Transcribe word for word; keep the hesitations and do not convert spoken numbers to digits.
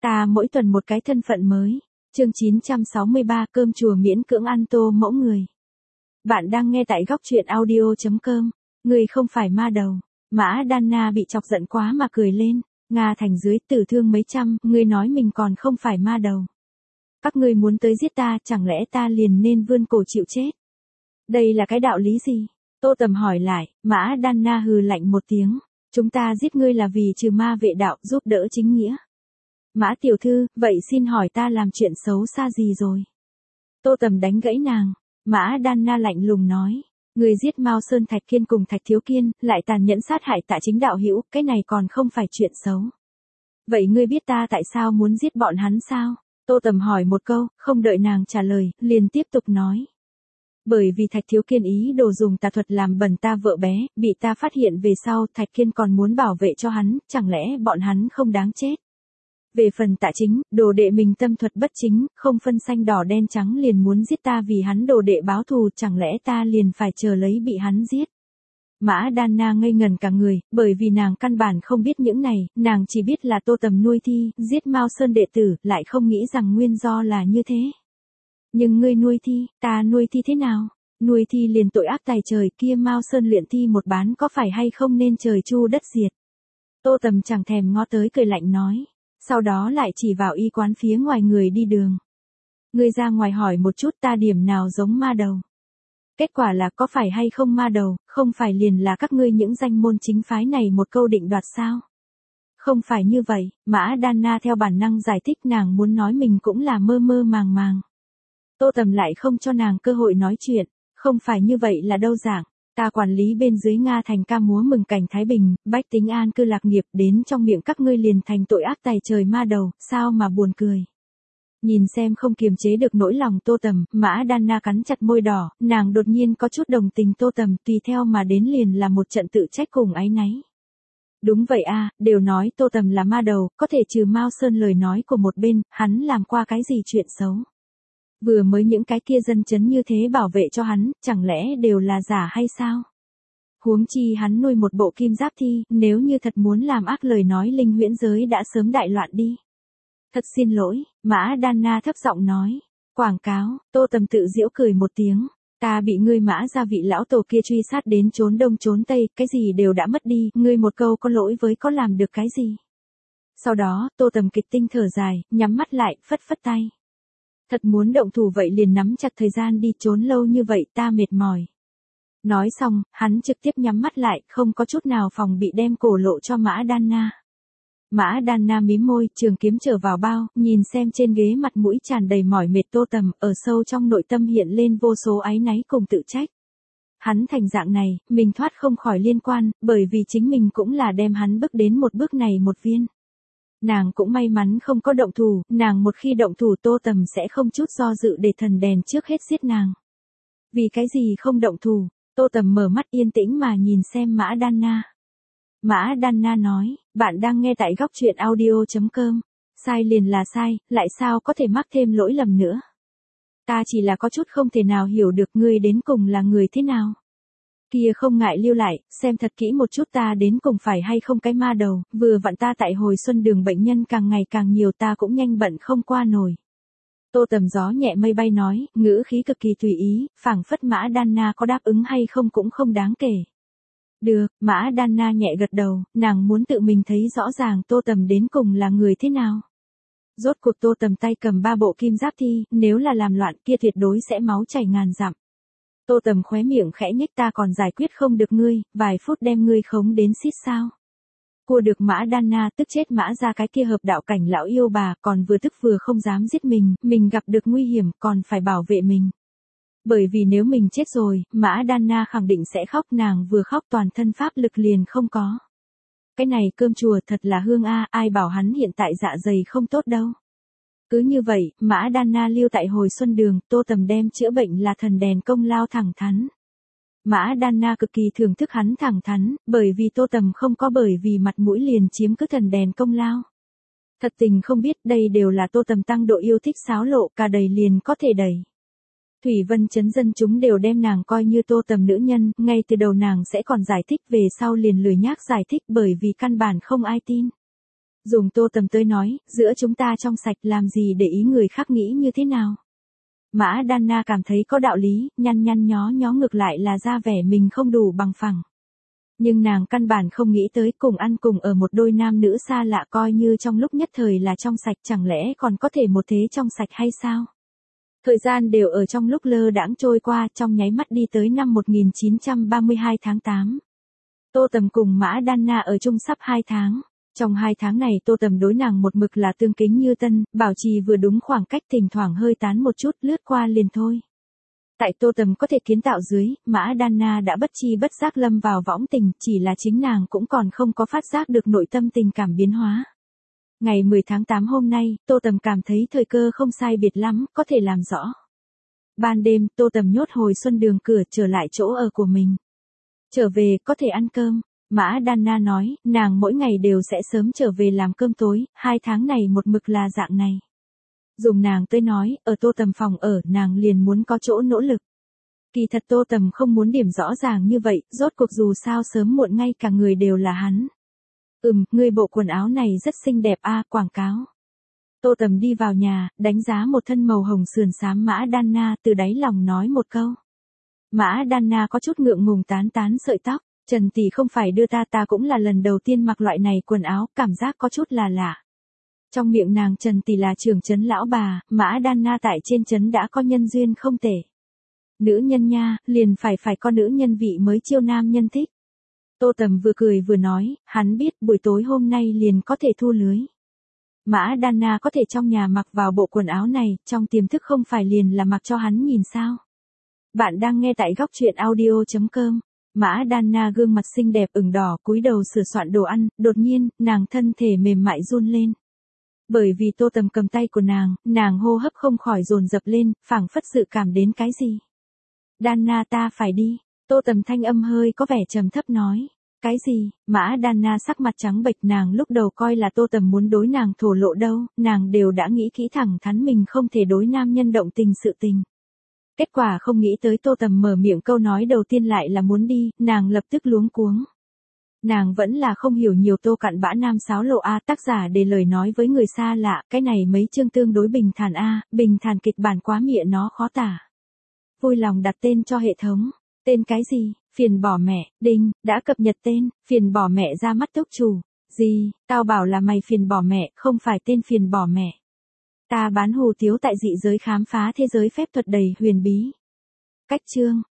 Ta mỗi tuần một cái thân phận mới. Chương chín trăm sáu mươi ba cơm chùa miễn cưỡng ăn tô mẫu người. Bạn đang nghe tại góc truyện audio chấm com. Người không phải ma đầu. Mã Đana bị chọc giận quá mà cười lên. Nga Thành dưới tử thương mấy trăm, ngươi nói mình còn không phải ma đầu. Các ngươi muốn tới giết ta, chẳng lẽ ta liền nên vươn cổ chịu chết? Đây là cái đạo lý gì? Tô Tầm hỏi lại. Mã Đana hừ lạnh một tiếng. Chúng ta giết ngươi là vì trừ ma vệ đạo, giúp đỡ chính nghĩa. Mã tiểu thư, vậy xin hỏi ta làm chuyện xấu xa gì rồi? Tô Tầm đánh gãy nàng. Mã Đana lạnh lùng nói. Người giết Mao Sơn Thạch Kiên cùng Thạch Thiếu Kiên, lại tàn nhẫn sát hại Tạ Chính đạo hữu, cái này còn không phải chuyện xấu. Vậy ngươi biết ta tại sao muốn giết bọn hắn sao? Tô Tầm hỏi một câu, không đợi nàng trả lời, liền tiếp tục nói. Bởi vì Thạch Thiếu Kiên ý đồ dùng tà thuật làm bẩn ta vợ bé, bị ta phát hiện về sau, Thạch Kiên còn muốn bảo vệ cho hắn, chẳng lẽ bọn hắn không đáng chết? Về phần Tạ Chính, đồ đệ mình tâm thuật bất chính, không phân xanh đỏ đen trắng liền muốn giết ta vì hắn đồ đệ báo thù, chẳng lẽ ta liền phải chờ lấy bị hắn giết? Mã Đana ngây ngần cả người, bởi vì nàng căn bản không biết những này, nàng chỉ biết là Tô Tầm nuôi thi, giết Mao Sơn đệ tử, lại không nghĩ rằng nguyên do là như thế. Nhưng ngươi nuôi thi, ta nuôi thi thế nào? Nuôi thi liền tội ác tày trời, kia Mao Sơn luyện thi một bán có phải hay không nên trời chu đất diệt? Tô Tầm chẳng thèm ngó tới cười lạnh nói. Sau đó lại chỉ vào y quán phía ngoài người đi đường. Ngươi ra ngoài hỏi một chút ta điểm nào giống ma đầu. Kết quả là có phải hay không ma đầu, không phải liền là các ngươi những danh môn chính phái này một câu định đoạt sao? Không phải như vậy, Mã Đana theo bản năng giải thích nàng muốn nói mình cũng là mơ mơ màng màng. Tô Tầm lại không cho nàng cơ hội nói chuyện, không phải như vậy là đâu dạng. Ta quản lý bên dưới Nga Thành ca múa mừng cảnh Thái Bình, bách tính an cư lạc nghiệp, đến trong miệng các ngươi liền thành tội ác tày trời ma đầu, sao mà buồn cười. Nhìn xem không kiềm chế được nỗi lòng Tô Tầm, Mã Đana cắn chặt môi đỏ, nàng đột nhiên có chút đồng tình Tô Tầm, tùy theo mà đến liền là một trận tự trách cùng áy náy. Đúng vậy a, đều nói Tô Tầm là ma đầu, có thể trừ Mao Sơn lời nói của một bên, hắn làm qua cái gì chuyện xấu. Vừa mới những cái kia dân chấn như thế bảo vệ cho hắn, chẳng lẽ đều là giả hay sao? Huống chi hắn nuôi một bộ kim giáp thi, nếu như thật muốn làm ác lời nói linh huyễn giới đã sớm đại loạn đi. Thật xin lỗi, Mã Đana thấp giọng nói. Quảng cáo, Tô Tầm tự giễu cười một tiếng. Ta bị ngươi Mã gia vị lão tổ kia truy sát đến trốn đông trốn tây, cái gì đều đã mất đi, ngươi một câu có lỗi với có làm được cái gì? Sau đó, Tô Tầm kịch tinh thở dài, nhắm mắt lại, phất phất tay. Thật muốn động thủ vậy liền nắm chặt thời gian đi, trốn lâu như vậy ta mệt mỏi. Nói xong, hắn trực tiếp nhắm mắt lại, không có chút nào phòng bị đem cổ lộ cho Mã Đana. Mã Đana mím môi, trường kiếm trở vào bao, nhìn xem trên ghế mặt mũi tràn đầy mỏi mệt Tô Tầm, ở sâu trong nội tâm hiện lên vô số áy náy cùng tự trách. Hắn thành dạng này, mình thoát không khỏi liên quan, bởi vì chính mình cũng là đem hắn bước đến một bước này một viên. Nàng cũng may mắn không có động thủ, nàng một khi động thủ Tô Tầm sẽ không chút do dự để thần đèn trước hết giết nàng. Vì cái gì không động thủ? Tô Tầm mở mắt yên tĩnh mà nhìn xem Mã Đana. Mã Đana nói, bạn đang nghe tại góc truyện audio chấm com. Sai liền là sai, lại sao có thể mắc thêm lỗi lầm nữa? Ta chỉ là có chút không thể nào hiểu được ngươi đến cùng là người thế nào. Kia không ngại lưu lại, xem thật kỹ một chút ta đến cùng phải hay không cái ma đầu, vừa vặn ta tại hồi xuân đường bệnh nhân càng ngày càng nhiều ta cũng nhanh bận không qua nổi. Tô Tầm gió nhẹ mây bay nói, ngữ khí cực kỳ tùy ý, phảng phất Mã Đana có đáp ứng hay không cũng không đáng kể. Được, Mã Đana nhẹ gật đầu, nàng muốn tự mình thấy rõ ràng Tô Tầm đến cùng là người thế nào. Rốt cuộc Tô Tầm tay cầm ba bộ kim giáp thi, nếu là làm loạn kia tuyệt đối sẽ máu chảy ngàn dặm. Tô Tầm khóe miệng khẽ nhếch, ta còn giải quyết không được ngươi, vài phút đem ngươi khống đến xít sao. Cua được Mã Đana tức chết Mã ra cái kia hợp đạo cảnh lão yêu bà, còn vừa tức vừa không dám giết mình, mình gặp được nguy hiểm còn phải bảo vệ mình. Bởi vì nếu mình chết rồi, Mã Đana khẳng định sẽ khóc, nàng vừa khóc toàn thân pháp lực liền không có. Cái này cơm chùa thật là hương a, ai bảo hắn hiện tại dạ dày không tốt đâu. Cứ như vậy, Mã Đana lưu tại hồi xuân đường, Tô Tầm đem chữa bệnh là thần đèn công lao thẳng thắn. Mã Đana cực kỳ thưởng thức hắn thẳng thắn, bởi vì Tô Tầm không có bởi vì mặt mũi liền chiếm cứ thần đèn công lao. Thật tình không biết đây đều là Tô Tầm tăng độ yêu thích xáo lộ, cả đầy liền có thể đẩy. Thủy Vân chấn dân chúng đều đem nàng coi như Tô Tầm nữ nhân, ngay từ đầu nàng sẽ còn giải thích, về sau liền lười nhác giải thích bởi vì căn bản không ai tin. Dùng Tô Tầm tới nói, giữa chúng ta trong sạch làm gì để ý người khác nghĩ như thế nào. Mã Đan Na cảm thấy có đạo lý, nhăn nhăn nhó nhó ngược lại là ra vẻ mình không đủ bằng phẳng. Nhưng nàng căn bản không nghĩ tới cùng ăn cùng ở một đôi nam nữ xa lạ coi như trong lúc nhất thời là trong sạch chẳng lẽ còn có thể một thế trong sạch hay sao? Thời gian đều ở trong lúc lơ đãng trôi qua trong nháy mắt đi tới năm một nghìn chín trăm ba mươi hai tháng tám. Tô Tầm cùng Mã Đan Na ở chung sắp hai tháng. Trong hai tháng này Tô Tầm đối nàng một mực là tương kính như tân, bảo trì vừa đúng khoảng cách thỉnh thoảng hơi tán một chút lướt qua liền thôi. Tại Tô Tầm có thể kiến tạo dưới, Mã Đan Na đã bất chi bất giác lâm vào võng tình, chỉ là chính nàng cũng còn không có phát giác được nội tâm tình cảm biến hóa. Ngày mười tháng tám hôm nay, Tô Tầm cảm thấy thời cơ không sai biệt lắm, có thể làm rõ. Ban đêm, Tô Tầm nhốt hồi xuân đường cửa trở lại chỗ ở của mình. Trở về, có thể ăn cơm. Mã Đan Na nói, nàng mỗi ngày đều sẽ sớm trở về làm cơm tối, hai tháng này một mực là dạng này. Dùng nàng tới nói, ở Tô Tầm phòng ở, nàng liền muốn có chỗ nỗ lực. Kỳ thật Tô Tầm không muốn điểm rõ ràng như vậy, rốt cuộc dù sao sớm muộn ngay cả người đều là hắn. Ừm, ngươi bộ quần áo này rất xinh đẹp a, quảng cáo. Tô Tầm đi vào nhà, đánh giá một thân màu hồng sườn xám Mã Đan Na, từ đáy lòng nói một câu. Mã Đan Na có chút ngượng ngùng tán tán sợi tóc, Trần tỷ không phải đưa ta ta cũng là lần đầu tiên mặc loại này quần áo, cảm giác có chút là lạ. Trong miệng nàng Trần tỷ là trưởng trấn lão bà, Mã Đan Na tại trên trấn đã có nhân duyên không tệ. Nữ nhân nha, liền phải phải có nữ nhân vị mới chiêu nam nhân thích. Tô Tầm vừa cười vừa nói, hắn biết buổi tối hôm nay liền có thể thu lưới. Mã Đan Na có thể trong nhà mặc vào bộ quần áo này, trong tiềm thức không phải liền là mặc cho hắn nhìn sao. Bạn đang nghe tại góc truyện audio chấm com. Mã Đan Na gương mặt xinh đẹp ửng đỏ cúi đầu sửa soạn đồ ăn, đột nhiên, nàng thân thể mềm mại run lên. Bởi vì Tô Tầm cầm tay của nàng, nàng hô hấp không khỏi dồn dập lên, phảng phất dự cảm đến cái gì. Đan Na ta phải đi. Tô Tầm thanh âm hơi có vẻ trầm thấp nói. Cái gì? Mã Đan Na sắc mặt trắng bệch, nàng lúc đầu coi là Tô Tầm muốn đối nàng thổ lộ đâu, nàng đều đã nghĩ kỹ thẳng thắn mình không thể đối nam nhân động tình sự tình. Kết quả không nghĩ tới Tô Tầm mở miệng câu nói đầu tiên lại là muốn đi, nàng lập tức luống cuống. Nàng vẫn là không hiểu nhiều Tô Cặn Bã nam sáo lộ a, tác giả để lời nói với người xa lạ, cái này mấy chương tương đối bình thản a, bình thản kịch bản quá mịa nó khó tả. Vui lòng đặt tên cho hệ thống. Tên cái gì? Phiền bỏ mẹ, đinh, đã cập nhật tên, phiền bỏ mẹ ra mắt túc chủ. Gì, tao bảo là mày phiền bỏ mẹ, không phải tên phiền bỏ mẹ. Ta bán hủ tiếu tại dị giới khám phá thế giới phép thuật đầy huyền bí. Cách chương.